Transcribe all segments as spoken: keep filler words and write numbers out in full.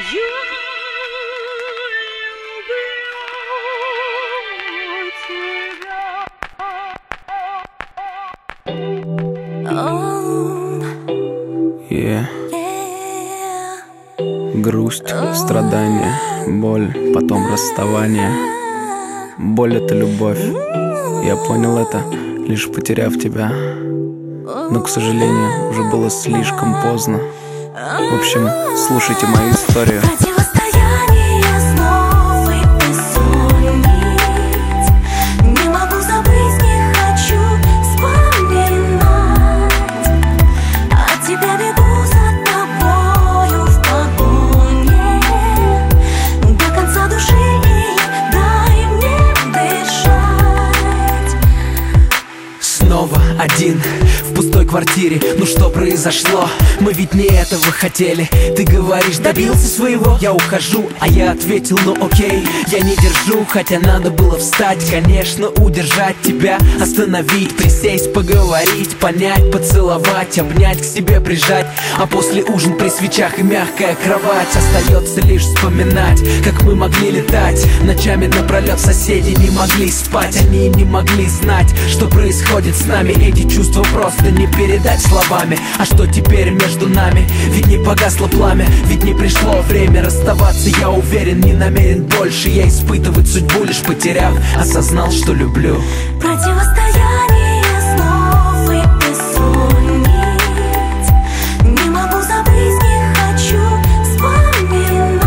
Yeah. Грусть, страдания, боль, потом расставание. Боль — это любовь. Я понял это, лишь потеряв тебя. Но, к сожалению, уже было слишком поздно. В общем, слушайте мою историю. Снова один в пустой квартире. Ну что произошло? Мы ведь не этого хотели. Ты говоришь, добился своего, я ухожу. А я ответил, ну окей, я не держу. Хотя надо было встать, конечно, удержать тебя, остановить, присесть, поговорить, понять, поцеловать, обнять, к себе прижать. А после ужин при свечах и мягкая кровать. Остается лишь вспоминать, как мы могли летать. Ночами напролет соседи не могли спать. Они не могли знать, что происходит с нами. Эти чувства просто не передать словами. А что теперь между нами? Ведь не погасло пламя, ведь не пришло время расставаться. Я уверен, не намерен больше я испытывать судьбу, лишь потеряв, осознал, что люблю. Противостояние снов и бессонниц. Не могу забыть, не хочу вспоминать.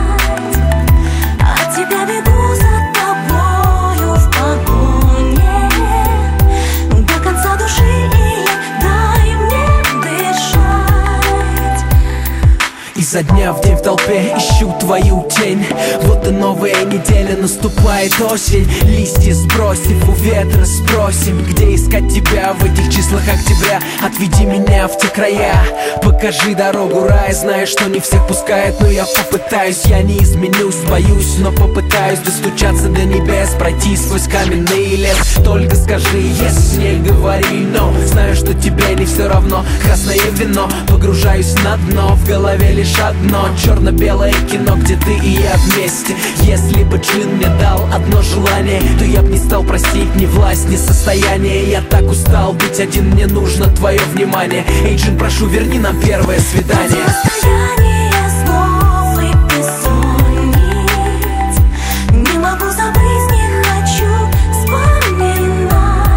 От тебя бегу за тобою в погоне. До конца души и дай мне дышать. Изо дня в день в толпе ищу твою тень. Вот и новая неделя, наступает осень. Листья сбросив, у ветра спросим, где искать тебя в этих числах октября. Отведи меня в те края, покажи дорогу рай. Знаю, что не всех пускает, но я попытаюсь. Я не изменюсь, боюсь, но попытаюсь достучаться до небес, пройти сквозь каменный лес. Только скажи, yes, не говори no. Знаю, что тебе не все равно. Красное вино, погружаюсь на дно. В голове лишь одно черно-белое кино, где ты и я вместе. Если бы джин мне дал одно желание, то я б не стал просить ни власть, ни состояние. Я так устал быть один, мне нужно твое внимание. Эй, джин, прошу, верни нам первое свидание. Противостояние снов и бессонниц. Не могу забыть, не хочу вспоминать.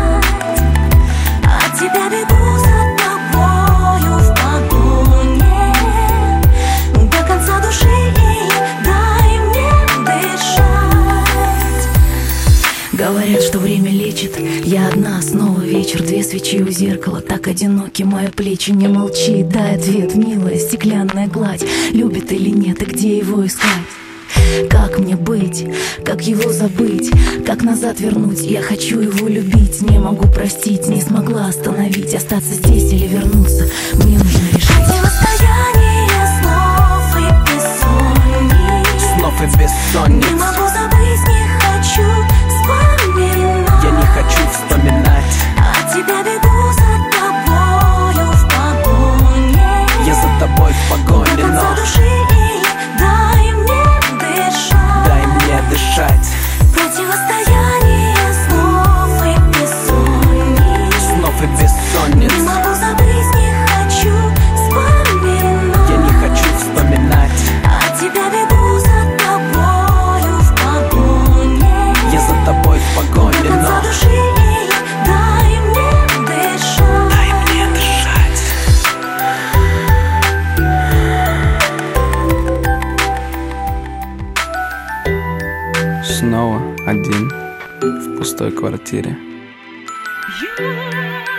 От тебя бегу за тобою в погоне. До конца души и дай мне дышать. Говорят, что время лечит. Я одна, снова вечер, две свечи у зеркала. Так одиноки мои плечи, не молчи, дай ответ, милая стеклянная гладь. Любит или нет, и где его искать? Как мне быть, как его забыть, как назад вернуть? Я хочу его любить, не могу простить, не смогла остановить. Остаться здесь или вернуться, мне нужно решить. Противостояние снов и бессонниц. Снов и бессонниц. Не могу забыть, не хочу вспоминать. Я не хочу вспоминать. От тебя бегу за тобою в погоне. Я за тобой в погоне, До конца но души и дай мне дышать. дай мне дышать. Противостояние снов и бессонниц. Снов и бессонниц. Не могу забыть, не хочу вспоминать. Я не хочу вспоминать. От тебя бегу за тобою в погоне. Я за тобой в погоне, До конца но души и дай мне дышать. дай мне дышать. Снова один в пустой квартире. You